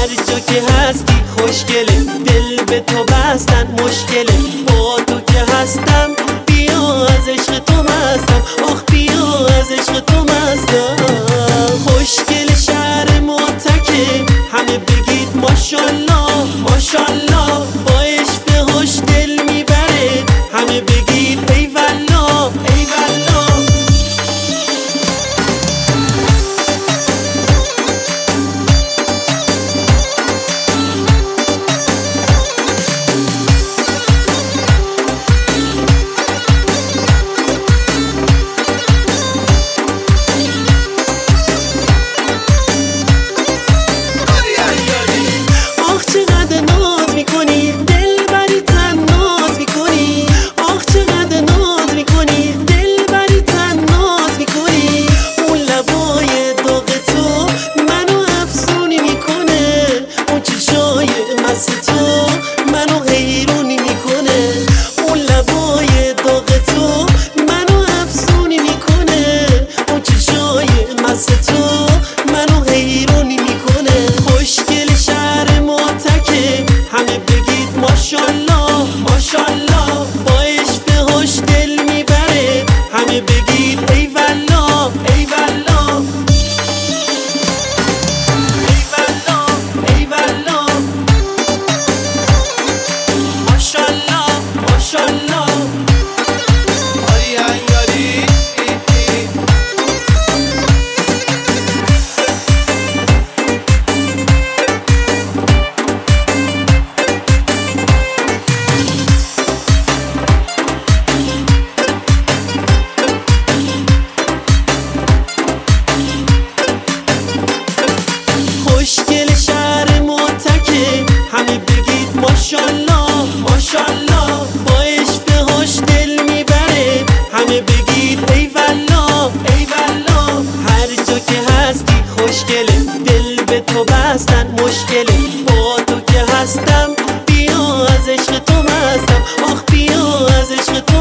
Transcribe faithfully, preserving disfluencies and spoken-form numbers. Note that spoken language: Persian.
هر جا که هستی خوشگله، دل به تو بستن مشکله. با تو که هستم بیا از عشق تو مستم، آخ بیا از عشق تو مستم. خوشگل شهر متکه، همه بگید ماشالله ماشالله. با عشق خوش دل میبره، همه بگید ای والله ای والله. ماشالله ماشالله. با عشق خوش دل میبره، همه بگید ای والله ای والله ای والله ای والله. ماشالله ماشالله. آری انگاری خوشگل شهر متکه، همه بگید ماشالله ماشالله. با عشق خوش دل میبره، همه بگید ای والله ای والله. هر جا که هستی خوشگله، دل به تو بستن مشکله. با تو که هستم بیا از عشق تو مستم، آخ بیا از عشق تو